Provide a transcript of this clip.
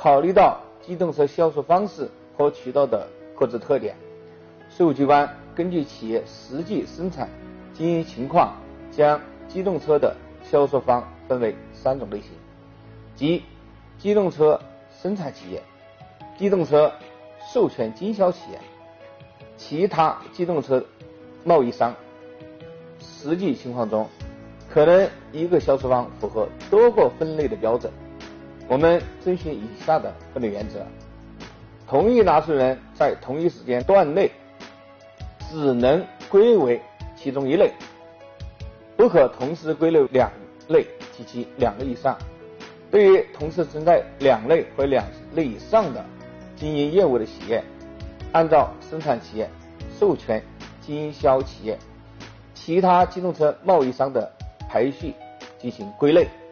考虑到机动车销售方式和渠道的各自特点，税务机关根据企业实际生产经营情况，将机动车的销售方分为3种类型，即机动车生产企业、机动车授权经销企业、其他机动车贸易商。实际情况中，可能一个销售方符合多个分类的标准。我们遵循以下的分类原则：同一纳税人在同一时间段内只能归为其中一类，不可同时归类2类及其2类以上。对于同时存在2类或2类以上的经营业务的企业，按照生产企业、授权经销企业、其他机动车贸易商的排序进行归类。